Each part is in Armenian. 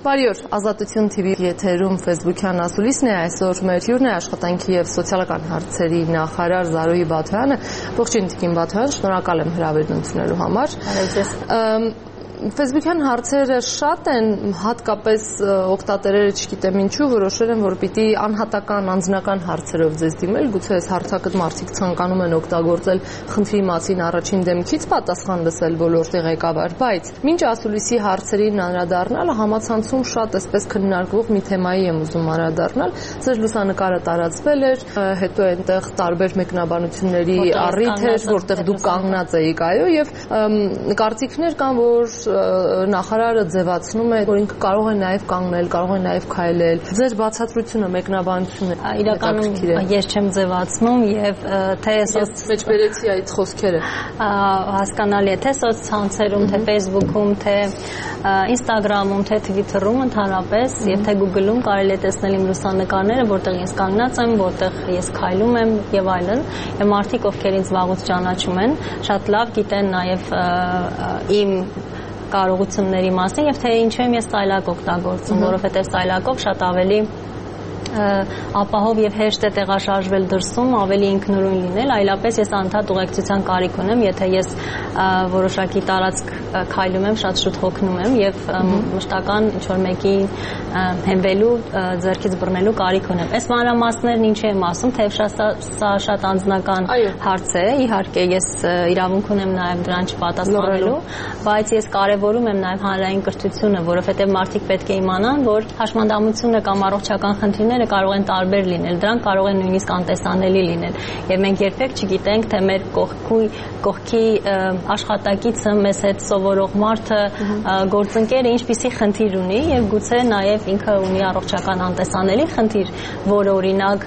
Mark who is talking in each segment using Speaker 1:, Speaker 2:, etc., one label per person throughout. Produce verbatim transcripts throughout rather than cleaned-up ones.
Speaker 1: Բարի օր, Ազատություն T V եթերում Facebook-յան ասուլիսն է, այսօր մեր հյուրն է աշխատանքի և սոցիալական հարցերի նախարար Զարուհի Բաթոյանը։ Ողջույն Տիկին Բաթոյան, շնորհակալ եմ հրավերն ընդունելու համար։ Facebook-յան հարցերը շատ են, հատկապես օգտատերերը չգիտեմ ինչու որոշել են, որ պիտի անհատական, անձնական հարցերով ձեզ դիմել, գուցե այս հարցակդ մարդիկ ցանկանում են օգտագործել խնդրի մասին առաջին դեմքից պատասխան լսել ոլորտի ղեկավար, բայց մինչ ասուլիսի հարցերին անդրադառնալը համացանցում շատ այսպես քննարկվող մի թեմայի եմ ուզում անդրադառնալ։ Ձեր լուսանկարը տարածվել էր, հետո այնտեղ տարբեր մեկնաբանությունների առիթ էր, որտեղ դուք կանգնած էիք, այո, եւ կարծիքներ կան, որ նախարարը ձևացնում է, որ ինքը կարող է նաև կանգնել, կարող է նաև քայլել։ Ձեր բացատրությունը, մեկնաբանությունը
Speaker 2: իրականում ես չեմ ձևացնում եւ թե
Speaker 1: մեջբերեցի այդ խոսքերը
Speaker 2: հասկանալի է, թե սոցցանցերում, թե Facebook-ում, թե Instagram-ում, թե Twitter-ում ընդհանրապես, եւ թե Google-ում կարելի է տեսնել իմ լուսանկարները, որտեղ ես կանգնած եմ, որտեղ ես քայլում եմ եւ այլն։ Եւ մարդիկ, ովքեր ինձ վաղուց ճանաչում են, շատ լավ գիտեն նաեւ իմ կարողությունների մասին եւ թե ինչու եմ ես սայլակ օգտագործում, որովհետեւ սայլակով շատ ավելի ապահով եւ հեշտ է տեղաշարժվել դրսում, ավելի ինքնուրույն լինել, այլապես ես անդադ ուղեկցության կարիք ունեմ, եթե ես որոշակի տարածք քայլում եմ, շատ շուտ հոգնում եմ եւ մշտական ինչ որ մեկի հենվելու, ձեռքից բռնելու կարիք ունեմ։ Այս մանրամասներն ինչ եմ ասում, թեև սա շատ անձնական հարց է, իհարկե ես իրավունք ունեմ նաեւ դրան չպատասխանելու, բայց ես կարեւորում եմ նաեւ հանրային կրթությունը, որովհետեւ մարդիկ պետք է իմանան, որ հաշմանդամությունը կամ առողջական խնդիրները կարող են տարբեր լինել, դրանք կարող են նույնիսկ անտեսանելի լինել եւ մենք երբեք չգիտենք թե մեր կողքի կողքի աշխատակիցը մեզ հետ սովորող մարդը գործընկերը ինչպիսի խնդիր ունի եւ գուցե նաեւ ինքը ունի առողջական անտեսանելի խնդիր, որը օրինակ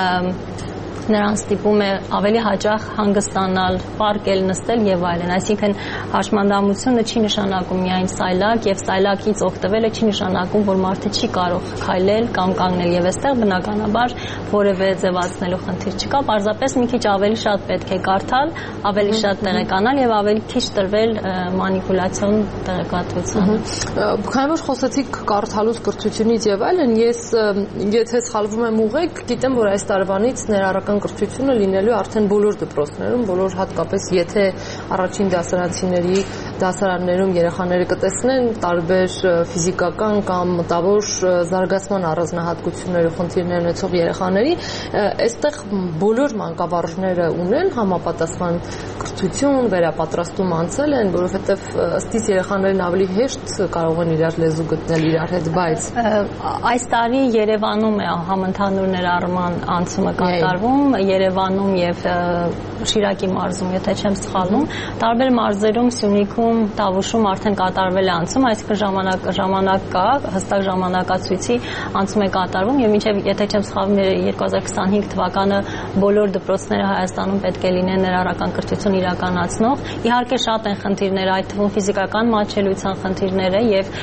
Speaker 2: նրան ստիպում է ավելի հաճախ հանգստանալ, պարկել, նստել եւ այլն։ Այսինքն հաշմանդամությունը չի նշանակում միայն սայլակ եւ սայլակից օգտվելը չի նշանակում, որ մարդը չի կարող քայլել կամ կանգնել եւ այստեղ բնականաբար որևէ ձևացնելու խնդիր չկա, պարզապես մի քիչ ավելի շատ պետք է կարդալ, ավելի շատ տեղեկանալ եւ ավելի քիչ տրվել մանիպուլյացիոն տեղեկատվությանը։
Speaker 1: Քանի որ խոսեցիք կարդալուց, կրթությունից եւ այլն, ես եթե սխալվում եմ ուղեկ, գիտեմ, որ այս տարվանից ներառական կրթությունը լինելու արդեն բոլոր դպրոցներում, բոլոր հատկապես եթե առաջին դասարանցիների դասարաններում երեխաները կտեսնեն տարբեր ֆիզիկական կամ մտավոր զարգացման առանձնահատկություններ ու խնդիրներ ունեցող երեխաների, այստեղ բոլոր մանկավարժները ունեն համապատասխան կրթություն, վերապատրաստում անցել են, որովհետև ըստ իս երեխաներն ավելի հեշտ կարող են իրար լեզու գտնել իրար հետ, բայց
Speaker 2: այս տարի Երևանում է համընդհանուր ներառման անցումը կատարվում, Երևանում եւ Շիրակի մարզում, եթե չեմ սխալվում, տարբեր մարզերում, Սյունիքում, Տավուշում արդեն կատարվել է անցում, այսինքն ժամանակ ժամանակ կա, հստակ ժամանակացույցի անցում է կատարվում եւ մինչեւ եթե չեմ սխալվում երկու հազար քսանհինգ թվականը բոլոր դպրոցները Հայաստանում պետք է լինեն ներառական կրթություն իրականացնող։ Իհարկե շատ են խնդիրները, այդ թվում ֆիզիկական մատչելիության խնդիրները եւ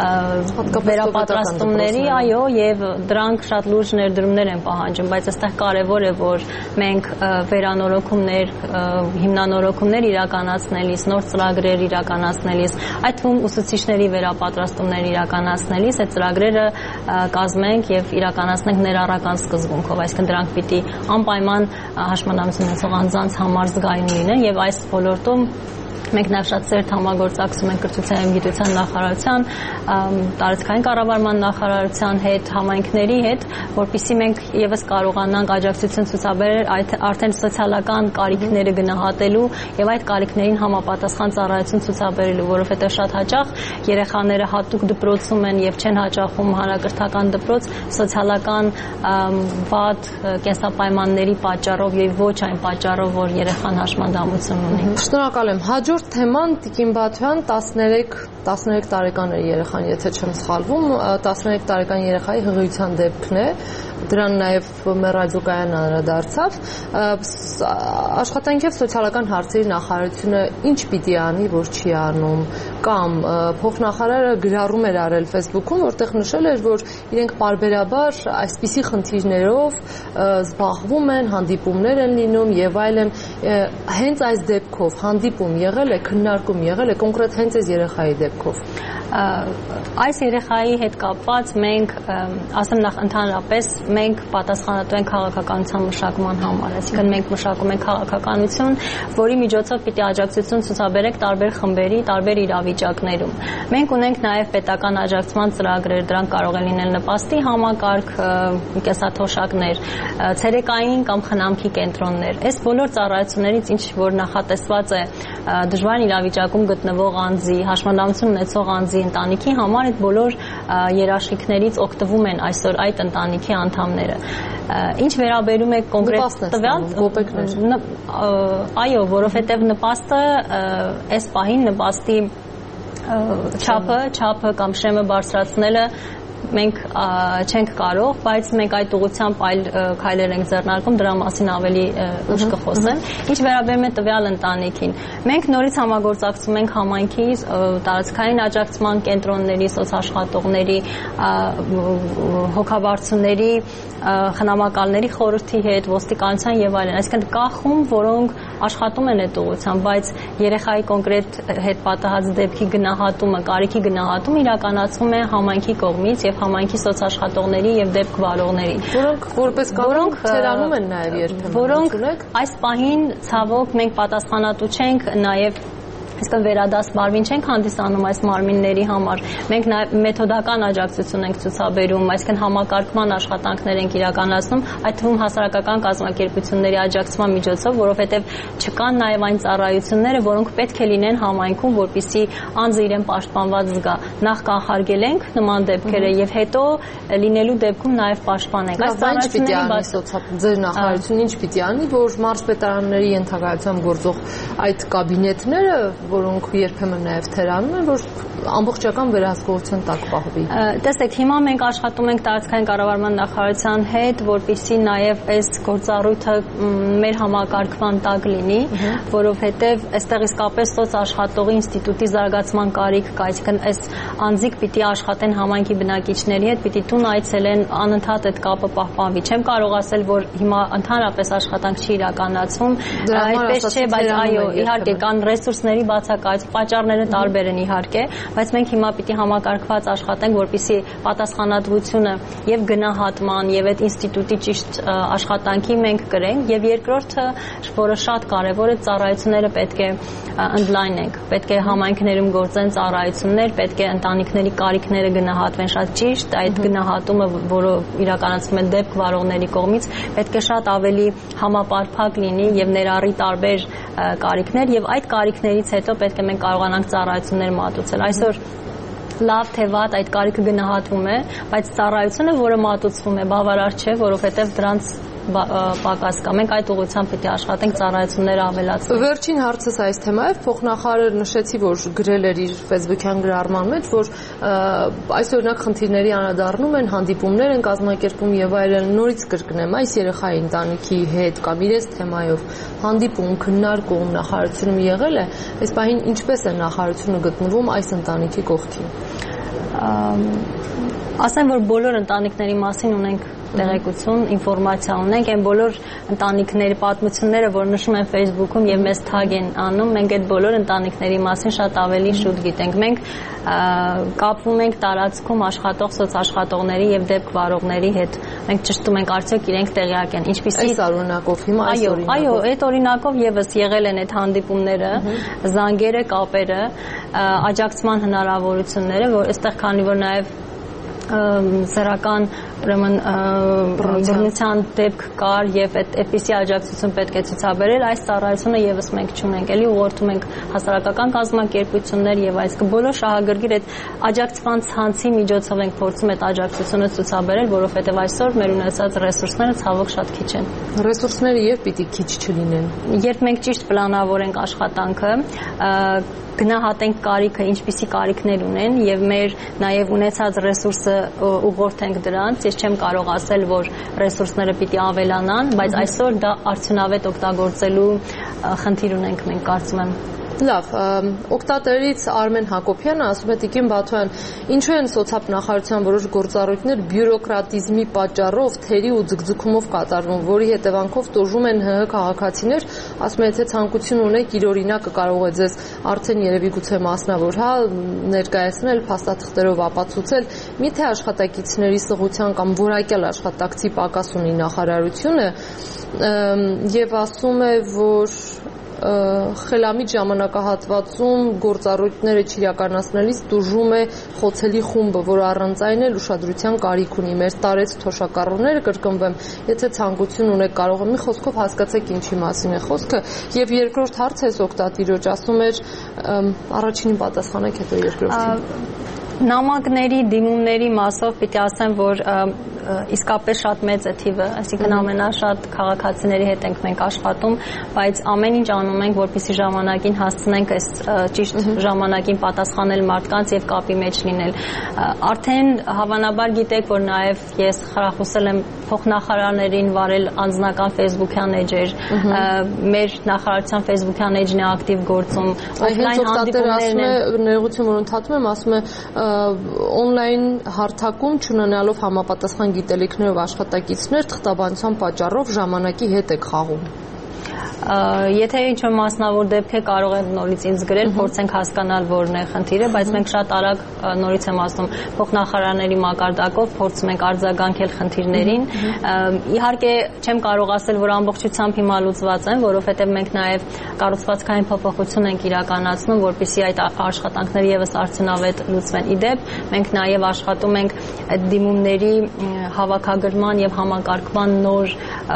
Speaker 2: վերապատրաստումների, այո, եւ դրանք շատ լուրջ ներդրումներ են պահանջում, բայց այստեղ կարեւոր է, որ մենք վերանորոգումներ, հիմնանորոգումներ իրականացնելիս, նոր ծրագրեր իրականացնելիս, այդ թվում ուսուցիչների վերապատրաստումներ իրականացնելիս, այդ ծրագրերը կազմենք եւ իրականացնենք ներառական սկզբունքով, այսինքն դրանք պիտի անպայման հաշմանդամություն ունեցող անձանց համար զգայուն լինեն եւ այս ոլորտում մենք նաև շատ ծեր համագործակցում ենք կրթության եւ գիտության նախարարության, տարածքային կառավարման նախարարության հետ, համայնքների հետ, որպեսզի մենք եւս կարողանանք աջակցություն ցուցաբերել այդ արդեն սոցիալական կարիքները գնահատելու եւ այդ կարիքներին համապատասխան ծառայություն ցուցաբերելու, որովհետեւ շատ հաճախ երեխաները հատուկ դպրոցում են եւ չեն հաճախում հանրակրթական դպրոց սոցիալական վատ կենսապայմանների պատճառով եւ ոչ այն պատճառով, որ երեխան հաշմանդամություն ունի։
Speaker 1: Շնորհակալ եմ։ Հաջորդ թեման Տիկին Բաթոյան տասներեք տարեկան է երեխան, եթե չեմ սխալվում, տասներեք տարեկան երեխայի հղիության դեպքն է, դրան նաև մեր ռադիոկայան անդրադարձավ։ Աշխատանքի և սոցիալական հարցերի նախարարությունը ինչ պիտի անի, որ չի անում, կամ փոխնախարարը գրառում էր արել Facebook-ում, որտեղ նշել էր, որ իրենք պարբերաբար այսպիսի խնդիրներով զբաղվում են, հանդիպումներ են լինում եւ այլն, հենց այս դեպքով հանդիպում եղել է, քննարկում եղել է կոնկրետ հենց այս երեխայի դեպքով։
Speaker 2: այս երեխայի հետ կապված մենք ասեմ նախ ընդհանրապես մենք պատասխանատու ենք քաղաքականության մշակման համար, այսինքն մենք մշակում ենք քաղաքականություն, որի միջոցով պիտի աջակցություն ցուցաբերենք տարբեր խմբերի, տարբեր իրավիճակներում։ Մենք ունենք նաև պետական աջակցման ծրագրեր, դրանք կարող են լինել նպաստի համակարգ, կենսաթոշակներ, ցերեկային կամ խնամքի կենտրոններ։ Այս բոլոր ծառայություններից ինչ որ նախատեսված է դժվար իրավիճակում գտնվող անձի, հաշմանդամություն ունեցող անձի ընտանիքի համար այդ բոլոր երաշխիքներից օգտվում են այսօր այդ ընտանիքի անդամները։ Ինչ վերաբերում է կոնկրետ տվյալ, այո, որովհետև նպաստը այս պահին նպաստի չափը, չափը կամ շեմը բարձրացնելը մենք չենք կարող, բայց մենք այդ ուղղությամբ այլ քայլեր ենք ձեռնարկում, դրա մասին ավելի ուշ կխոսեմ։ Ինչ վերաբերում է տվյալ ընտանիքին, մենք նորից համագործակցում ենք համայնքի տարածքային աջակցման կենտրոնների, սոցաշխատողների, հոգաբարձուների, խնամակալների խորհրդի հետ, ոստիկանության եւ այլն, այսինքն կա խումբ, որոնք աշխատում են այդ ուղղությամբ, բայց երեխայի կոնկրետ հետ պատահած դեպքի գնահատումը, կարիքի գնահատումը իրականացվում է համայնքի կողմից եւ համայնքի սոցաշխատողների եւ դեպք վարողների, որոնք որպես կանոն թերանում են նաեւ երբեմն, որոնք այս պահին ցավոք մենք պատասխանատու չենք նաեւ Այսինքն վերադաս մարմին չենք հանդիսանում այս մարմինների համար։ Մենք նաև մեթոդական աջակցություն ենք ցուցաբերում, այսինքն համակարգման աշխատանքներ ենք իրականացնում, այդ թվում հասարակական կազմակերպությունների աջակցման միջոցով, որովհետև չկան նաև այն ծառայությունները, որոնք պետք է լինեն համայնքում, որպեսզի անձը իրեն պաշտպանված զգա։ Նախ կանխարգել ենք նման դեպքերը եւ հետո լինելու դեպքում նաև պաշտպանենք։
Speaker 1: Այս ծառայությունների ձեր նախարարությունը ինչ պիտի անի, որ մարզպետարանների ենթակայությամբ գործող այդ կաբինետները որոնք երբեմն նաև թերանում են, որ ամբողջական վերահսկողության տակ պահվի։
Speaker 2: Տեսեք, հիմա մենք աշխատում ենք տարածքային կառավարման նախարարության հետ, որպեսզի նաև այս գործառույթը մեր համակարգման տակ լինի, որովհետև այստեղ իսկապես սոցաշխատողի ինստիտուտի զարգացման կարիք կա, այսինքն այս անձիկ պիտի աշխատեն համայնքի բնակիչների հետ, պիտի տուն այցելեն, անընդհատ այդ կապը պահպանվի։ Չեմ կարող ասել, որ հիմա ընդհանրապես աշխատանք չի իրականացվում, այդպես չէ, բայց այո, իհարկե կան ռեսուրսների բացակայություն, պատճառները տարբեր են իհարկե, բայց մենք հիմա պիտի համակարգված աշխատենք, որպեսզի պատասխանատվությունը եւ գնահատման եւ այդ ինստիտուտի ճիշտ աշխատանքի մենք կրենք եւ երկրորդը, որը շատ կարեւոր է, ծառայությունները պետք է ընդլայնենք, պետք է համայնքներում գործեն ծառայություններ, պետք է ընտանիքների կարիքները գնահատվեն շատ ճիշտ, այդ գնահատումը, որը իրականացվում է դեպք վարողների կողմից, պետք է շատ ավելի համապարփակ լինի եւ ներառի տարբեր կարիքներ եւ այդ կարիքներից հետո պետք է մենք կարողանանք ծառայություններ մատուցել։ Այսօր լավ թե վատ այդ կարիքը գնահատվում է, բայց ծառայությունը, որը մատուցվում է, բավարար չէ, որովհետեւ դրանց պակաս կա։ Մենք այդ ուղղությամբ պետք է աշխատենք ծառայությունները ավելացնել։
Speaker 1: Վերջին հարցս այս թեմայով փոխնախարարը նշեցի, որ գրել էր իր Facebook-յան գրառման մեջ, որ այս օրինակ խնդիրների անդրադառնում են, հանդիպումներ են կազմակերպում եւ այլն։ Նորից կրկնեմ, այս երեխայի ընտանիքի հետ կամ իրենց թեմայով հանդիպում, քննարկում նախարարությունում եղել է, այս պահին ինչպես է նախարարությունը գտնվում այս ընտանիքի կողքին։
Speaker 2: Ասեմ, որ բոլոր ընտանիքների մասին ունենք տեղեկություն, ինֆորմացիա ունենք, այն բոլոր ընտանիքների պատմությունները, որ նշում են Facebook-ում եւ մեզ թագ են անում, մենք այդ բոլոր ընտանիքների մասին շատ ավելի շուտ գիտենք։ Մենք կապվում ենք տարածքում աշխատող սոցաշխատողների եւ դեպք վարողների հետ։ Մենք ճշտում ենք արդյոք իրենք տեղյակ են, ինչպիսի
Speaker 1: այս օրինակով հիմա այս օրինակով։
Speaker 2: Այո, այդ օրինակով եւս եղել են այդ հանդիպումները, զանգերը, կապերը, աջակցման հնարավորությունները, որ այստեղ քանի որ նաեւ սեռական ուրեմն բռնության դեպք կար եւ այդ էպիսի աջակցություն պետք է ցուցաբերել, այս ծառայությունը եւս մենք չունենք, էլի ուղղորդում ենք հասարակական կազմակերպություններ եւ այս բոլոր շահագրգիռ այդ աջակցման ցանցի միջոցով ենք փորձում այդ աջակցությունը ցուցաբերել, որովհետեւ այսօր մեր ունեցած ռեսուրսները ցավոք շատ քիչ են։
Speaker 1: Ռեսուրսները եւ պիտի քիչ չլինեն։
Speaker 2: Երբ մենք ճիշտ պլանավորենք աշխատանքը, գնահատենք կարիքը, ինչպիսի կարիքներ ունեն եւ մեր նաեւ ունեցած ռեսուրսը ուղղորդենք դրանց, ես չեմ կարող ասել, որ ռեսուրսները պիտի ավելանան, բայց այսօր դա արդյունավետ օգտագործելու խնդիր ունենք մենք, կարծում եմ։
Speaker 1: Լավ, օգտատերից Արմեն Հակոբյանը ասում է Տիկին Բաթոյան, ինչու են սոցիալ նախարարության որոշ գործառույթներ բյուրոկրատիզմի պատճառով թերի ու ձգձգումով կատարվում, որի հետևանքով տոժում են ՀՀ քաղաքացիներ, ասում է, եթե ցանկություն ունեք, իր օրինակը կարող է ձեզ արդեն երևի գուցե մասնավոր, հա, ներկայացնել, փաստաթղթերով ապացուցել, միթե աշխատակիցների սղության կամ որակյալ աշխատակցի պակաս ունի նախարարությունը, եւ ասում է, որ խելամիտ ժամանակահատվածում գործառույթները չիրականացնելիս տուժում է խոցելի խումբը, որը առանց այն էլ ուշադրության կարիք ունի։ Մեր տարեց թոշակառուները, կրկնվեմ, եթե ցանկություն ունեք, կարող եմ մի խոսքով հասկացեք ինչի մասին է խոսքը։ Եվ երկրորդ հարցը էս օգտատիրոջ ասում էր, առաջինին պատասխանեք, հետո երկրորդին։
Speaker 2: Նամակների, դիմումների մասով պիտի ասեմ, որ իսկապես շատ մեծ է թիվը, այսինքն ամենաշատ քաղաքացիների հետ ենք մենք աշխատում, բայց ամեն ինչ անում ենք, որպեսզի ժամանակին հասցնենք այս ճիշտ ժամանակին պատասխանել մարդկանց եւ կապի մեջ լինել։ Արդեն հավանաբար գիտեք, որ նաեւ ես խրախուսել եմ փոխնախարարներին վարել անձնական Facebook-յան էջեր, մեր նախարարության Facebook-յան էջն է ակտիվ գործում, օֆլայն հանդիպումներն են։
Speaker 1: Ներողություն, որ ընդհատում եմ, ասում է օնլայն հարթակում չունենալով համապատասխան գիտելիքներով աշխատակիցներ թղթաբանության պատճառով ժամանակի հետ եք խաղում։
Speaker 2: Եթե ինչ-որ մասնավոր դեպք է, կարող եք նորից ինձ գրել, փորձենք հասկանալ որն է խնդիրը, բայց մենք շատ արագ նորից եմ ասում, փոխնախարարների մակարդակով փորձում ենք արձագանքել խնդիրներին։ Իհարկե, չեմ կարող ասել, որ ամբողջությամբ հիմա լուծված են, որովհետև մենք նաև կառուցվածքային փոփոխություն ենք իրականացնում, որպեսզի այդ աշխատանքները եւս արդյունավետ լուծվեն։ Իդեպ, մենք նաև աշխատում ենք դիմումների հավաքագրման եւ համակարգման նոր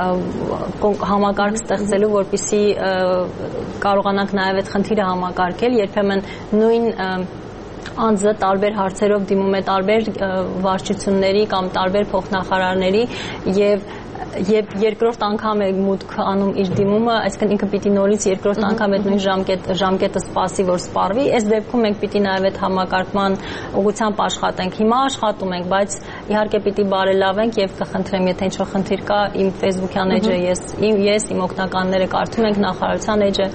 Speaker 2: համակարգ ստեղծելու, որպեսզի կարողանանք նաև այդ խնդիրը համակարգել, երբեմն նույն անձը տարբեր հարցերով դիմում է տարբեր վարչությունների կամ տարբեր փոխնախարարների եւ Եվ երկրորդ անգամ է մուտք անում իր դիմումը, այսինքն ինքը պիտի նորից երկրորդ անգամ այդ նույն ժամկետ ժամկետը սպասի, որ սպառվի։ Այս դեպքում մենք պիտի նաև այդ համակարգման ուղղությամբ աշխատենք։ Հիմա աշխատում ենք, բայց իհարկե պիտի բարելավենք եւ կխնդրեմ, եթե ինչ-որ խնդիր կա, իմ Facebook-յան էջը ես, իմ ես, իմ օգնականները կարդում ենք նախարարության էջը։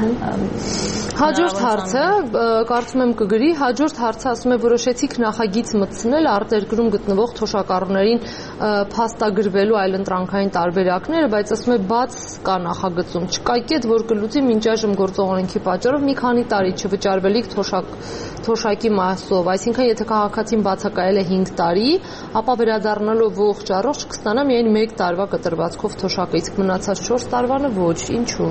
Speaker 1: Հաջորդ հարցը, կարծում եմ կգրի, հաջորդ հարցը ասում է որոշեցիք նախագիծ մտցնել արտերկրում գտնվող թոշակառուներին փաստագրվելու այլընտրանքային տարբերակները, բայց ասում է բաց կա նախագծում, չկա կետ, որ կլուծի մինչ այժմ գործող օրենքի պատճառով մի քանի տարի չվճարվելիք թոշակ թոշակի մասով, այսինքն եթե քաղաքացին բացակայել է հինգ տարի, ապա վերադառնալով ողջ առողջ կստանա միայն մեկ տարվա կտրվածքով թոշակը, իսկ մնացած չորս տարվանը ոչ, ինչու։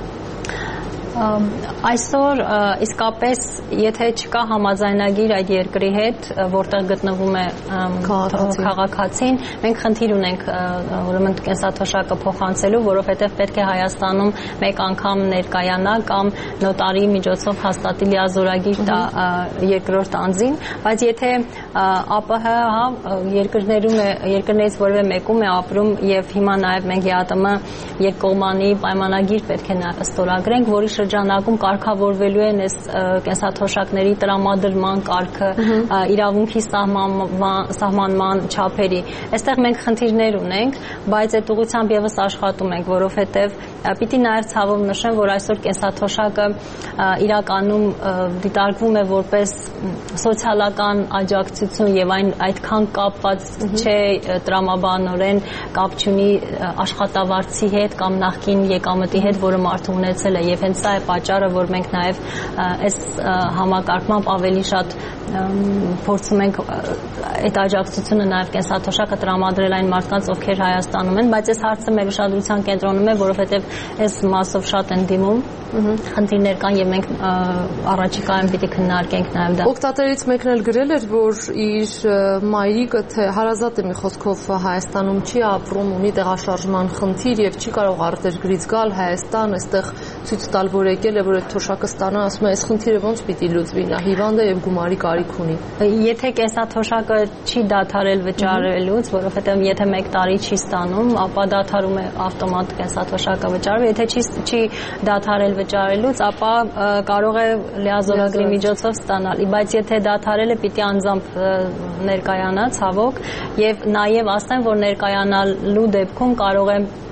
Speaker 2: Այսօր իսկապես եթե չկա համաձայնագիր այդ երկրի հետ, որտեղ գտնվում է քաղաքացին, մենք խնդիր ունենք ուրեմն կենսաթոշակը փոխանցելու, որովհետև պետք է Հայաստանում մեկ անգամ ներկայանա կամ նոտարի միջոցով հաստատի լիազորագիր տա երկրորդ անձին, բայց եթե ԱՊՀ երկրներում է երկրներից որևէ մեկում է ապրում եւ հիմա նաեւ մենք ԵԱՏՄ երկկողմանի պայմանագիր պետք է ստորագրենք, որի շրջանակում կարգավորվելու են այս կենսաթոշակների տրամադրման կարգը, իրավունքի սահմանման չափերի։ Այստեղ մենք խնդիրներ ունենք, բայց այդ ուղղությամբ եւս աշխատում ենք, որովհետեւ պիտի նաեւ ցավով նշեմ, որ այսօր կենսաթոշակը իրականում դիտարկվում է որպես սոցիալական աջակցություն եւ այն այդքան կապված չէ տրամաբանորեն կապ չունի աշխատավարձի հետ կամ նախկին եկամտի հետ, որը մարդը ունեցել է եւ հենց սա է պատճառը, որ մենք նաև այս համակարգմամբ ավելի շատ փորձում ենք այդ աջակցությունը նաև կենսաթոշակը տրամադրել այն մարդկանց, ովքեր Հայաստանում են, բայց այս հարցը մեր ուշադրության կենտրոնում է, որովհետև այս մասով շատ են դիմում խնդիրներ կան եւ մենք առաջիկայում պիտի քննարկենք նաեւ դա։
Speaker 1: Օգտատերից մեկն էլ գրել էր, որ իր մայրիկը թե հարազատ է մի խոսքով Հայաստանում չի ապրում, ունի տեղաշարժման խնդիր եւ չի կարող արտերկրից գալ Հայաստան, այստեղ ցույց տալ, որ եկել է, որ այդ թոշակը ստանա, ասում է, այս խնդիրը ոնց պիտի լուծվի, նա հիվանդ է եւ գումարի կարիք ունի։
Speaker 2: Եթե կենսաթոշակը չի դադարել վճարելուց, որովհետեւ եթե մեկ տարի չի ստանում, ապա դադարում է ավտոմատ կենսաթոշակը վճարվել, եթե չի չի դադարել վճարելուց, ապա կարող է լիազորագրի միջոցով ստանալ, բայց եթե դադարել է, պիտի անձամբ ներկայանա ցավոք եւ նաեւ ասեմ, որ ներկայանալու դեպքում կարող է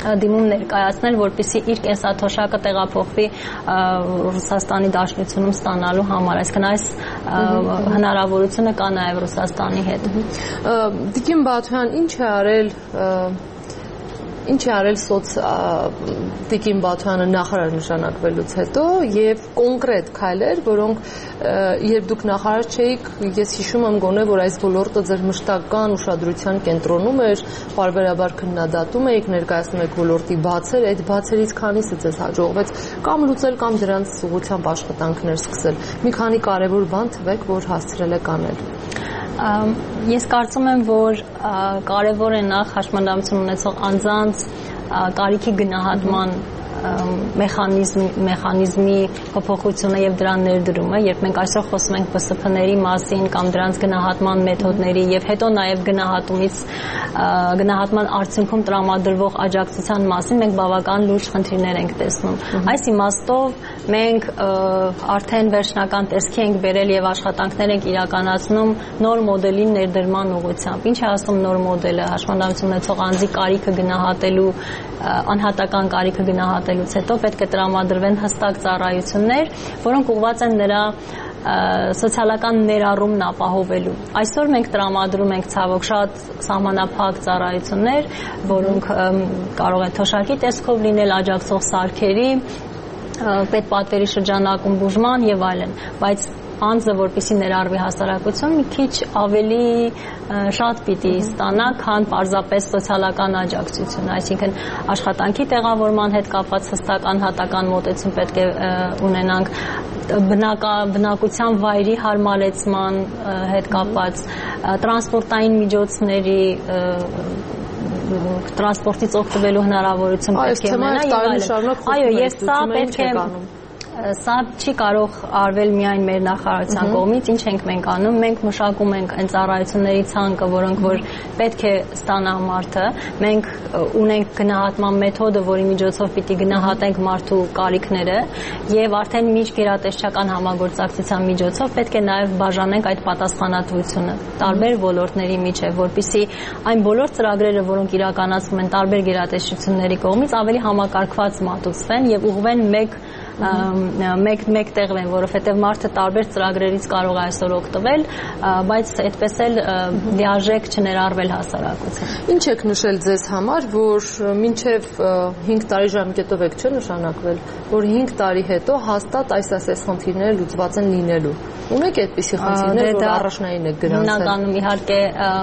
Speaker 2: դիմում ներկայացնել, որպեսզի իր կենսաթոշակը տեղափոխվի Ռուսաստանի Դաշնությունում ստանալու համար, այսինքն այս հնարավորությունը կա նաև Ռուսաստանի հետ։
Speaker 1: Տիկին Բաթոյան, ինչ է արել Ինչ է արել սոց Տիկին Բաթոյանը նախարար նշանակվելուց հետո եւ կոնկրետ քայլեր, որոնք երբ դուք նախարար չէիք, ես հիշում եմ գոնե, որ այս ոլորտը ձեր մշտական ուշադրության կենտրոնում էր, բարբերաբար քննադատում էիք, ներկայացնում եք ոլորտի բացեր, այդ բացերից քանիսը ձեզ հաջողվեց կամ լուծել կամ դրանց ուղղությամբ աշխատանքներ սկսել։ Մի քանի կարևոր բան թվեք, որ հասցրել եք անել։
Speaker 2: Ես կարծում եմ, որ կարևոր է նախ հաշմանդամություն ունեցող անձանց կարիքի գնահատման մեխանիզմի մեխանիզմի փոփոխությունը եւ դրան ներդրումը, երբ մենք այսօր խոսում ենք Բ Ս Փ-ների մասին կամ դրանց գնահատման մեթոդների եւ հետո նաեւ գնահատումից գնահատման արդյունքում տրամադրվող աջակցության մասին, մենք բավական լուրջ խնդիրներ ենք տեսնում։ Այս իմաստով մենք արդեն վերջնական տեսքի ենք բերել եւ աշխատանքներ ենք իրականացնում նոր մոդելի ներդրման ուղղությամբ։ Ինչ է ասում նոր մոդելը, հաշմանդամություն ունեցող անձի կարիքը գնահատելու, անհատական կարիքը գնահատելուց հետո պետք է տրամադրվեն հստակ ծառայություններ, որոնք ուղղված են նրա սոցիալական ներառումն ապահովելու։ Այսօր մենք տրամադրում ենք ցավոք շատ սահմանափակ ծառայություններ, որոնք կարող են թոշակի տեսքով լինել, աջակցող սարքերի, պետպատվերի շրջանակում բուժման եւ այլն, բայց անձը, որպեսզի ներառվի հասարակություն, մի քիչ ավելի շատ պիտի ստանա, քան պարզապես սոցիալական աջակցություն, այսինքն աշխատանքի տեղավորման հետ կապված հստակ անհատական մոտեցում պետք է ունենանք, բնակության վայրի հարմարեցման հետ կապված, տրանսպորտային միջոցների տրանսպորտից օգտվելու հնարավորություն պետք է ունենա։ Այո, եւ սա պետք է Սա չի կարող արվել միայն մեր նախարարության կողմից, ինչ ենք մենք անում, մենք մշակում ենք այն ծառայությունների ցանկը, որոնք որ պետք է ստանա մարդը, մենք ունենք գնահատման մեթոդը, որի միջոցով պիտի գնահատենք մարդու կարիքները եւ արդեն միջգերատեսչական համագործակցության միջոցով պետք է նաեւ բաժանենք այդ պատասխանատվությունը տարբեր ոլորտների միջեւ, որպեսզի այն բոլոր ծրագրերը, որոնք իրականացվում են տարբեր գերատեսչությունների կողմից, ավելի համակարգված մատուցվեն եւ ուղղվեն մեկ մեկ մեկ տեղվեն, որովհետև մարդը տարբեր ծրագրերից կարող է այսօր օգտվել, բայց այդպես էլ լիարժեք չներառվել հասարակության։ Ինչ
Speaker 1: եք նշել ձեզ համար, որ մինչև հինգ տարի ժամկետով եք չէ նշանակվել, որ հինգ տարի հետո հաստատ այս այս խնդիրները լուծված են լինելու։ Ունեք այդպիսի խնդիրներ, որ առաջնային եք գրանցել։
Speaker 2: Հիմնականում իհարկե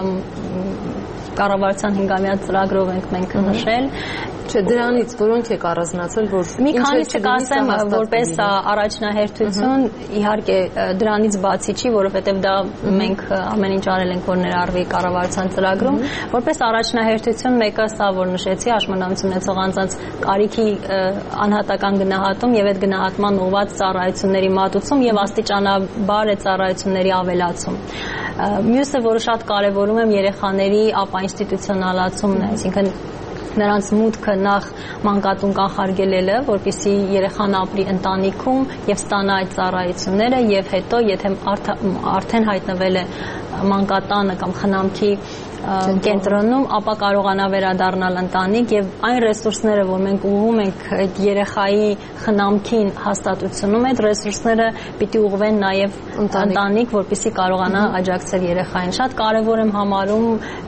Speaker 2: կառավարության հինգամյա ծրագրով ենք մենք նշել։
Speaker 1: Չէ, դրանից որոնք եք առանձնացել, որ
Speaker 2: մի քանիսը կասեմ որպես առաջնահերթություն, իհարկե դրանից բացի չի, որովհետև դա մենք ամեն ինչ արել ենք, որ ներառվի կառավարության ծրագրում, որպես առաջնահերթություն մեկը սա, որ նշեցի, հաշմանդամություն ունեցող անձանց կարիքի անհատական գնահատում եւ այդ գնահատման ուղղված ծառայությունների մատուցում եւ աստիճանաբար այդ ծառայությունների ավելացում։ Մյուսը, որը շատ կարևորում եմ, երեխաների ապաինստիտուցիոնալացումն է, այսինքն նրանց մուտքը նախ մանկատուն կանխարգելելը, որպեսզի երեխան ապրի ընտանիքում եւ ստանա այդ ծառայությունները եւ հետո եթե արդեն հայտնվել է մանկատանը կամ խնամքի կենտրոնում, ապա կարողանա վերադառնալ ընտանիք եւ այն ռեսուրսները, որ մենք ուղղում ենք այդ երեխայի խնամքին հաստատությունում, այդ ռեսուրսները պիտի ուղղվեն նաեւ ընտանիք, որպեսզի կարողանա աջակցել երեխային։ Շատ կարեւոր եմ համարում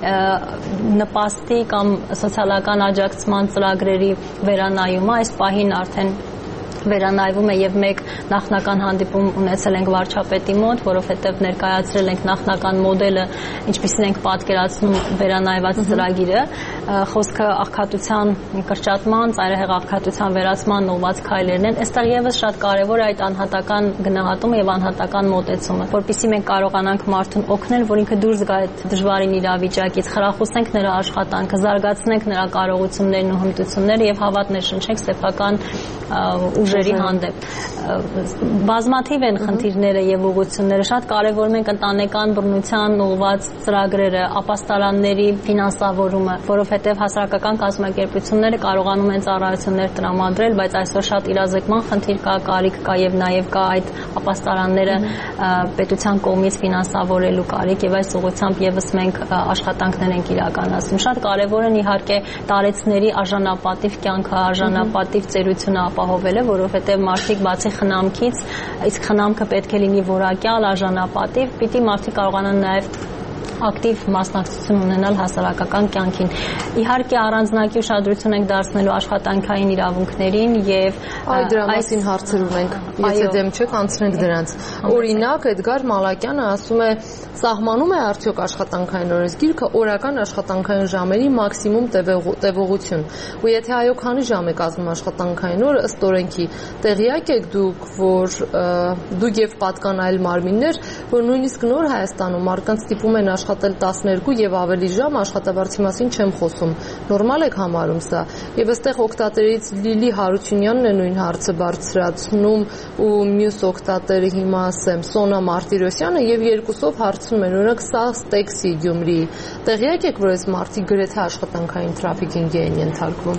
Speaker 2: նպաստի կամ սոցիալական աջակցման ծրագրերի վերանայումը, այս պահին արդեն վերանայվում է եւ մեկ նախնական հանդիպում ունեցել ենք վարչապետի մոտ, որովհետեւ ներկայացրել ենք նախնական մոդելը, ինչպիսին ենք պատկերացնում վերանայված ծրագիրը, խոսքը աղքատության կրճատման, ծայրահեղ աղքատության վերացման ուղղված քայլերն են։ Այստեղ եւս շատ կարեւոր է այդ անհատական գնահատումը եւ անհատական մոտեցումը, որպեսզի մենք կարողանանք մարդուն օգնել, որ ինքը դուրս գա այդ դժվարին իրավիճակից, խրախուսենք նրա աշխատանքը, զարգացնենք նրա կարողություններն ու հմտությունները եւ հավատ ներշնչենք սեփական ուժերի հանդեպ։ Բազմաթիվ են խնդիրները եւ ուղղությունները, շատ կարեւորում ենք ընտանեկան բռնության ուղղված ծրագրերը, ապաստարանների ֆինանսավորումը, որովհետեւ որովհետև հասարակական կազմակերպությունները կարողանում են ծառայություններ տրամադրել, բայց այսօր շատ իրազեկման խնդիր կա, կարիք կա եւ նաեւ կա այդ ապաստարանները պետության կողմից ֆինանսավորելու կարիք եւ այս ուղղությամբ եւս մենք աշխատանքներ ենք իրականացնում։ Շատ կարեւոր են իհարկե տարեցների արժանապատիվ կյանքը, արժանապատիվ ծերությունը ապահովելը, որովհետեւ մարդիկ բացի խնամքից, իսկ խնամքը պետք է լինի որակյալ, արժանապատիվ, պիտի մարդիկ կարողանան նաեւ ակտիվ մասնակցություն ունենալ հասարակական կյանքին։ Իհարկե առանձնակի ուշադրություն ենք դարձնելու աշխատանքային իրավունքներին եւ
Speaker 1: այդ դրա մասին հարցեր ունենք, եթե դեմ չեք անցնենք դրանց։ Օրինակ Էդգար Մալակյանը ասում է, սահմանում է արդյոք աշխատանքային օրենսգիրքը օրական աշխատանքային ժամերի մաքսիմում տևողություն։ Ու եթե այո, քանի ժամ է կազմում աշխատանքային օրը ըստ օրենքի, տեղյակ եք դուք, որ դուք եւ պատկանայլ մարմիններ, որ նույնիսկ նոր Հայաստանում մարդկանց ստիպում են աշխատել տասներկու եւ ավելի ժամ, աշխատավարձի մասին չեմ խոսում։ Նորմալ եք համարում սա։ Եվ այստեղ օգտատերից Լիլի Հարությունյանն է նույն հարցը բարձրացնում ու մյուս օգտատերը հիմա ասեմ Սոնա Մարտիրոսյանը եւ երկուսով հարցնում են, օրինակ սա Ստեքսի Գյումրի։ Տեղյակ եք, որ այս մարդիկ գրեթե աշխատանքային թրաֆիքինգի են ենթարկվում։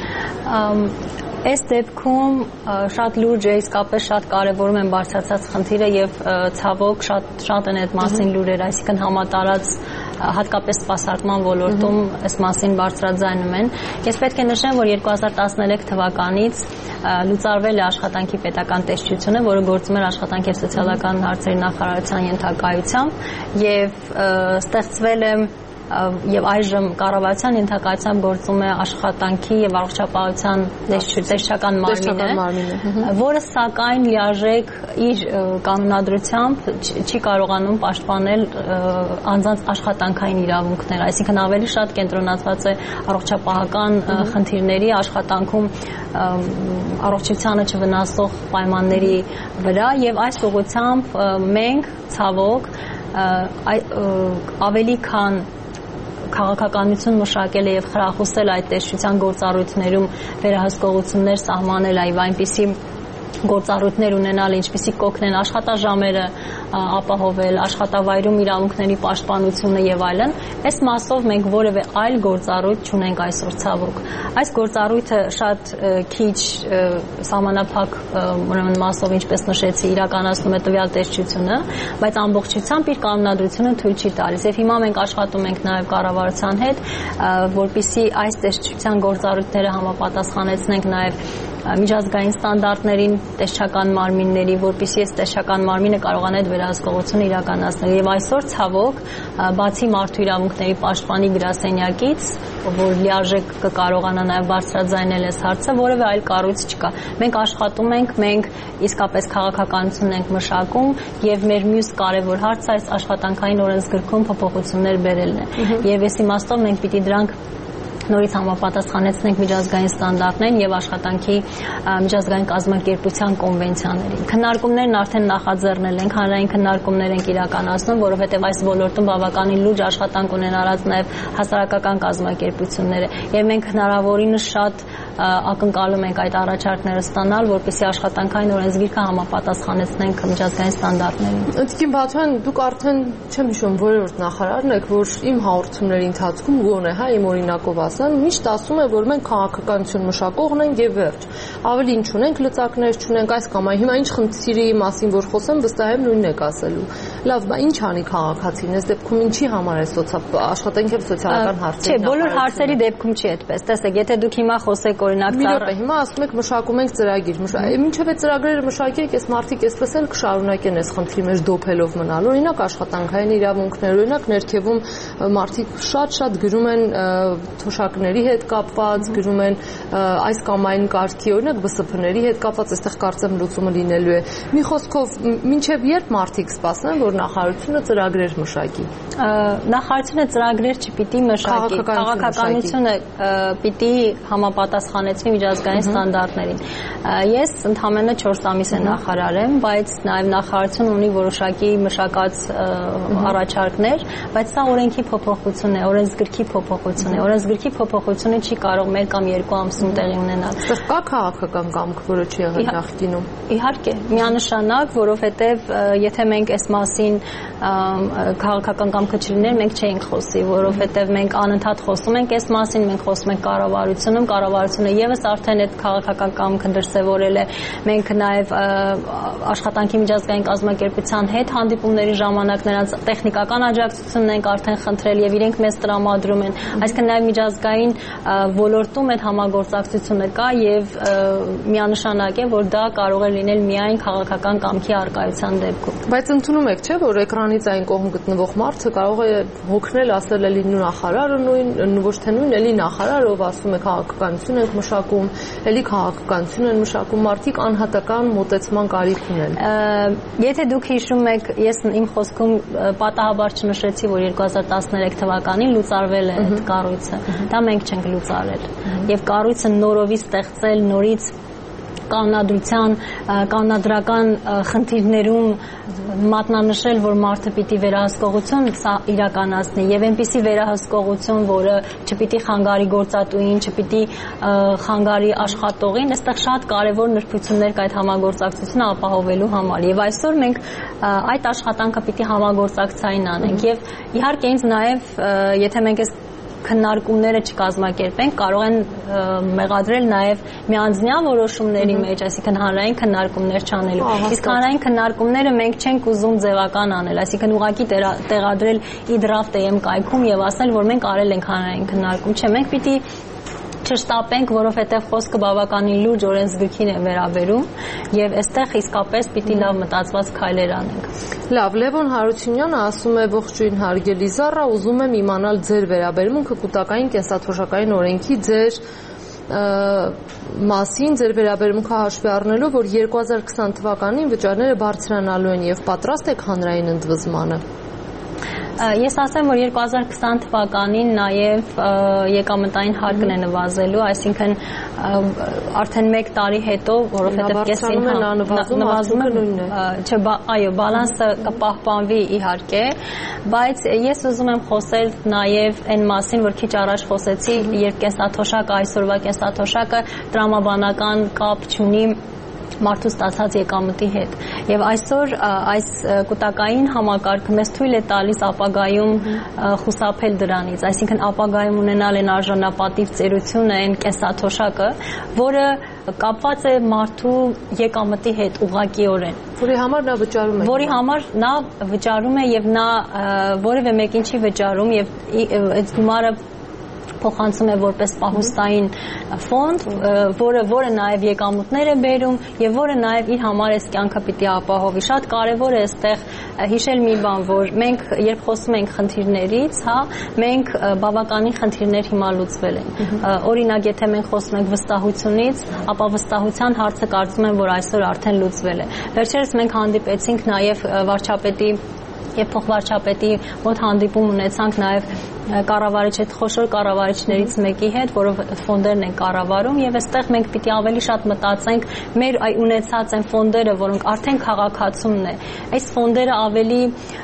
Speaker 2: Այս դեպքում շատ լուրջ է, իսկապես շատ կարևորում են բարձրացած խնդիրը եւ ցավոք շատ շատ են այդ մասին լուրեր, այսինքն համատարած հատկապես սպասարկման ոլորտում այս մասին բարձրաձայնում են։ Ես պետք է նշեմ, որ երկու հազար տասներեք թվականից լուծարվել է աշխատանքի պետական տեսչությունը, որը գործում էր աշխատանքի եւ սոցիալական հարցերի նախարարության ենթակայությամբ եւ ստեղծվել է եւ այժմ կառավարության ենթակայությամբ գործում է աշխատանքի եւ առողջապահության տեսչական մարմինը, որը սակայն լիարժեք իր կանոնադրությամբ չի կարողանում պաշտպանել անձանց աշխատանքային իրավունքները, այսինքն ավելի շատ կենտրոնացված է առողջապահական խնդիրների աշխատանքում առողջությանը չվնասող պայմանների վրա եւ այս ուղղությամբ մենք ցավոք ավելի քան քաղաքականություն մշակել է եւ խրախուսել այդ տեսչության գործառույթներում վերահսկողություններ սահմանել այ այնպիսի գործառույթներ ունենալ, ինչպիսի կօգնեն աշխատաժամերը ապահովել, աշխատավայրում իրավունքների պաշտպանությունը եւ այլն, այս մասով մենք որևէ այլ գործառույթ չունենք այսօր ցավոք։ Այս գործառույթը շատ քիչ սահմանափակ ուրեմն մասով, ինչպես նշեցի, իրականացնում է տվյալ տեսչությունը, բայց ամբողջությամբ իր կանոնադրությունը թույլ չի տալիս։ Եվ հիմա մենք աշխատում ենք նաեւ կառավարության հետ, որպեսզի այս տեսչության գործառույթները համապատասխանեցնենք նաեւ միջազգային ստանդարտներին, տեսչական մարմինների, որպեսզի այս տեսչական մարմինը կարողանա այդ վերահսկողությունը իրականացնել։ Եվ այսօր ցավոք, բացի մարդու իրավունքների պաշտպանի գրասենյակից, որ լիարժեք կկարողանա նաև բարձրաձայնել այս հարցը, որևէ այլ կառույց չկա։ Մենք աշխատում ենք, մենք իսկապես քաղաքականություն ենք մշակում եւ մեր մյուս կարևոր հարցը այս աշխատանքային օրենսգրքում փոփոխություններ բերելն է։ Եվ այս իմաստով մենք պիտի դրանք նորից համապատասխանեցնենք միջազգային ստանդարտներին եւ աշխատանքի միջազգային կազմակերպության կոնվենցիաներին։ Քննարկումներն արդեն նախաձեռնել ենք, հանրային քննարկումներ ենք իրականացնում, որովհետեւ այս ոլորտում բավականին լուրջ աշխատանք ունեն արած նաեւ հասարակական կազմակերպությունները եւ մենք հնարավորինս շատ ակնկալում ենք այդ առաջարկները ստանալ, որպեսզի աշխատանքային օրենսգիրքը համապատասխանեցնենք միջազգային ստանդարտներին։
Speaker 1: Տիկին Բաթյան, դուք արդեն չեմ հիշում որևէ նախարարն եք, որ իմ հաղորդումների ընթացքում գոնե հա իմ օրինակով ասեմ, միշտ ասում է, որ մենք քաղաքականություն մշակողն ենք եւ վերջ։ Ավելի ինչ ունենք, լծակներ չունենք, այս կամ այն։ Հիմա ինչ խնդիրի մասին որ խոսեմ, վստահ եմ նույնն եք ասելու։ Լավ, բա ինչ անի քաղաքացին, այս դեպքում ինչի համար է աշխատանքի եւ սոցիալական հարցերի։
Speaker 2: Չէ, բոլոր հարցերի դեպքում չի այդպես։ Տեսեք, եթե դուք հիմա խոսեք օրինակ
Speaker 1: ծառայ։ Հիմա ասում եք մշակում ենք ծրագիր։ Մինչև այդ ծրագրերը մշակեք, այս մարդիկ այսպես էլ կշարունակեն այս խնդրի մեջ դոփելով մնալ։ Օրինակ աշխատանքային իրավունքներ, օրինակ ներքևում մարդիկ շատ-շատ գրում են թոշակների հետ կապված, գրում են այս կամ այն կարգի, օրինակ բը ս փ-ների հետ կապված, այստեղ կարծեմ լուծումը լինելու է։ Մի խոսքով, մինչև երբ մարդիկ սպասեն, որ նախարարությունը ծրագրեր մշակի։ Նախարարությունը
Speaker 2: ծրագրեր չպիտի մշակի, քաղաքականությունը պիտի համապատասխան համապատասխանեցվի միջազգային ստանդարտներին։ Ես ընդամենը չորս ամիս եմ նախարար եմ, բայց նաև նախարարությունը ունի որոշակի մշակած առաջարկներ, բայց սա օրենքի փոփոխություն է, օրենսգրքի փոփոխություն է։ Օրենսգրքի փոփոխությունը չի կարող մեկ կամ երկու ամսում տեղի ունենալ։
Speaker 1: Այստեղ կա քաղաքական կամք, որը չի եղել նախկինում։
Speaker 2: Իհարկե, միանշանակ, որովհետև եթե մենք այս մասին քաղաքական կամքը չլիներ, մենք չէինք խոսի, որովհետև մենք անընդհատ խոսում ենք այս մասին, մենք խոսում ենք կառավարությունում, կառավարությունը եւս արդեն այդ քաղաքական կամքը դրսևորել է։ Մենք նաև աշխատանքի միջազգային կազմակերպության հետ հանդիպումների ժամանակ նրանց տեխնիկական աջակցությունն ենք արդեն խնդրել եւ իրենք մեզ տրամադրում են։ Այսինքն նաև միջազգային ոլորտում այդ համագործակցությունը կա եւ միանշանակ է, որ դա կարող է լինել միայն քաղաքական կամքի առկայության դեպքում։
Speaker 1: Բայց ընդունում եք, չէ՞, որ էկրանից այն կողմ գտնվող մարդը կարող է հոգնել, ասել էլի նախարարը նույն, ոչ թե նույն, էլի նախարարը, ով ասում է քաղաքականություն ենք մշակում, էլի քաղաքականություն են մշակում, մարդիկ անհատական մոտեցման կարիք ունեն։
Speaker 2: Եթե դուք հիշում եք, ես իմ խոսքում պատահաբար չնշեցի, որ երկու հազար տասներեք թվականին լուծարվել է այդ կառույցը։ Դա մենք չենք լուծարել։ Եվ կառույցը նորովի ստեղծել, նորից կանոնադրության, կանոնադրական խնդիրներում մատնանշել, որ մարդը պիտի վերահսկողություն իրականացնի եւ այնպիսի վերահսկողություն, որը չպիտի խանգարի գործատուին, չպիտի խանգարի աշխատողին, այստեղ շատ կարեւոր նրբություններ կա այդ համագործակցությունը ապահովելու համար։ Եվ այսօր մենք այդ աշխատանքը պիտի համագործակցային անենք եւ իհարկե ինձ նաեւ եթե մենք այս քննարկումները չկազմակերպենք, կարող են մեղադրել նաև միանձնյա որոշումների մեջ, այսինքն հանրային քննարկումներ չանելու։ Իսկ հանրային քննարկումները մենք չենք ուզում ձևական անել, այսինքն ուղղակի տեղադրել իդրաֆտ.am կայքում եւ ասել, որ մենք արել ենք հանրային քննարկում, չէ, մենք պիտի չշտապենք, որովհետև խոսքը բավականին լուրջ օրենսգրքին է վերաբերում եւ այստեղ իսկապես պիտի լավ մտածված քայլեր անենք։
Speaker 1: Լավ, Լևոն Հարությունյանը ասում է ողջույն հարգելի Զառա, ուզում եմ իմանալ ձեր վերաբերմունքը կൂട്ടակային կենսաթոշակային օրենքի ձեր մասին, ձեր վերաբերմունքը հաշվի առնելով, որ երկու հազար քսան թվականին վճարները բարձրանալու են եւ պատրաստ եք հանրային ընդվզմանը։
Speaker 2: Ես ասեմ, որ երկու հազար քսան թվականին նաև եկամտային հարկն է նվազելու, այսինքն արդեն մեկ տարի հետո, որովհետև կեսին նվազում է նույնն է։ Չէ, այո, բալանսը կպահպանվի իհարկե, բայց ես ուզում եմ խոսել նաև այն մասին, որ քիչ առաջ խոսեցի, երբ կենսաթոշակը, այսօրվա կենսաթոշակը տրամաբանական կապ չունի մարդու ստացած եկամտի հետ։ Եվ այսօր այս կൂട്ടակային համակարգը մեզ թույլ է տալիս ապագայում խուսափել դրանից, այսինքն ապագայում ունենալ այն արժանապատիվ ծերությունը, այն կենսաթոշակը, որը կապված է մարդու եկամտի հետ ուղղակիորեն։
Speaker 1: Որի համար նա վճարում է։
Speaker 2: Որի համար նա վճարում է եւ նա որևէ մեկին չի վճարում եւ այդ գումարը փոխանցում է որպես պահուստային ֆոնդ, որը որը նաև եկամուտներ է բերում եւ որը նաև իր համար այս կյանքը պիտի ապահովի։ Շատ կարեւոր է այստեղ հիշել մի բան, որ մենք երբ խոսում ենք խնդիրներից, հա, մենք բավականին խնդիրներ հիմա լուծվել են։ Օրինակ, եթե մենք խոսում ենք վստահությունից, ապա վստահության հարցը կարծում եմ, որ այսօր արդեն լուծվել է։ Վերջերս մենք հանդիպեցինք նաև վարչապետի եւ փոխվարչապետի մոտ հանդիպում ունեցանք նաեւ կառավարիչ այդ խոշոր կառավարիչներից մեկի հետ, որով ֆոնդերն են կառավարում եւ այստեղ մենք պիտի ավելի շատ մտածենք մեր ունեցած այն ֆոնդերը, որոնք արդեն քաղաքացումն է։ Այս ֆոնդերը ավելի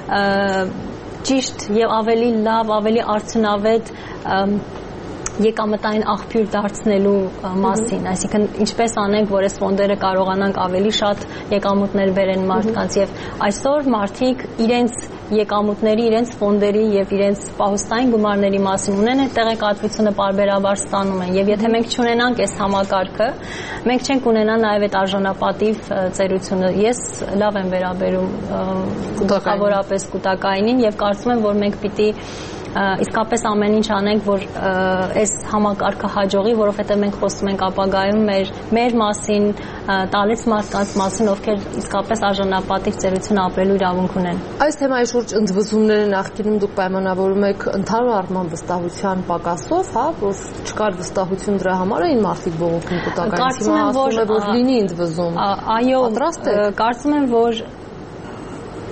Speaker 2: ճիշտ եւ ավելի լավ, ավելի արդյունավետ եկամտային աղբյուր դարձնելու մասին, այսինքն ինչպես անենք, որ այս ֆոնդերը կարողանանք ավելի շատ եկամուտներ բերեն մարդկանց եւ այսօր մարդիկ իրենց եկամուտների, իրենց ֆոնդերի եւ իրենց պահուստային գումարների մասին ունեն այդ տեղեկատվությունը պարբերաբար ստանում են եւ եթե մենք չունենանք այս համակարգը, մենք չենք ունենա նաեւ այդ արժանապատիվ ծերությունը։ Ես լավ եմ վերաբերում գլխավորապես կൂട്ടակայինին եւ կարծում եմ, որ մենք պիտի իսկապես ամեն ինչ անենք, որ այս համակարգը հաջողի, որովհետև մենք խոսում ենք ապագայում մեր մեր մասին, տալից մարդկանց մասին, ովքեր իսկապես արժանապատիվ ծերություն ապրելու իրավունք ունեն։
Speaker 1: Այս թեմայի շուրջ ընդվզումները նախկինում դուք պայմանավորում եք ընդհանուր առմամբ վստահության պակասով, հա, որ չկար վստահություն դրա համար էին մարդիկ բողոքում կൂട്ടակայինից։ Հիմա ասում է, որ լինի ընդվզում։
Speaker 2: Այո, կարծում եմ, որ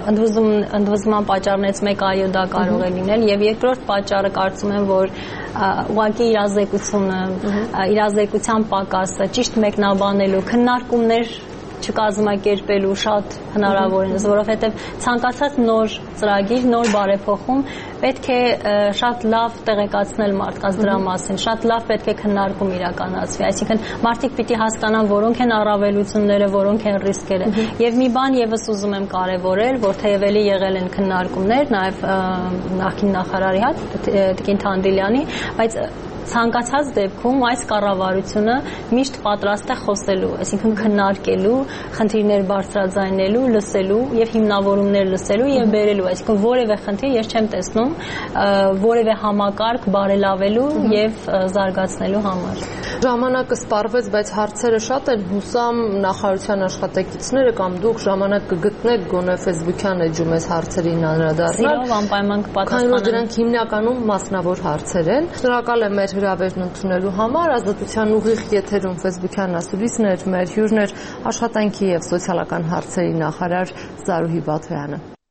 Speaker 2: ընդվզում ընդվզման պատճառներից մեկը այո դա կարող է լինել եւ երկրորդ պատճառը կարծում եմ որ ուղղակի իրազեկությունը իրազեկության պակասը ճիշտ մեկնաբանելու քննարկումներ չկազմակերպելու շատ հնարավոր են, որովհետև ցանկացած նոր ծրագիր, նոր բարեփոխում պետք է շատ լավ տեղեկացնել մարդկանց դրա մասին, շատ լավ պետք է քննարկում իրականացվի, այսինքն մարդիկ պիտի հասկանան որոնք են առավելությունները, որոնք են ռիսկերը։ Եվ մի բան եւս ուզում եմ կարևորել, որ թեև էլի եղել են քննարկումներ, նաեւ նախկին նախարարի հետ Տիկին Թանդիլյանի, բայց ցանկացած դեպքում այս կառավարությունը միշտ պատրաստ է խոսելու, այսինքն քննարկելու, խնդիրներ բարձրաձայնելու, լսելու եւ հիմնավորումներ լսելու եւ բերելու, այսինքն որևէ խնդիր ես չեմ տեսնում որևէ համակարգ բարելավելու եւ զարգացնելու համար։
Speaker 1: Ժամանակը սպառվեց, բայց հարցերը շատ են, հուսամ նախարարության աշխատակիցները կամ դուք ժամանակ կգտնեք գոնե Facebook-յան էջում այս հարցերին անդրադառնալ։
Speaker 2: Սիրով անպայման կպատասխանեմ։
Speaker 1: Քանի որ դրանք հիմնականում մասնավոր հարցեր են։ Շնորհակալ եմ մեր հրավերն ընդունելու համար, Ազատության ուղիղ եթերում Facebook-յան ասուլիսներ, մեր հյուրն էր աշխատանքի եւ սոցիալական հարցերի նախարար Զարուհի Բաթոյանը։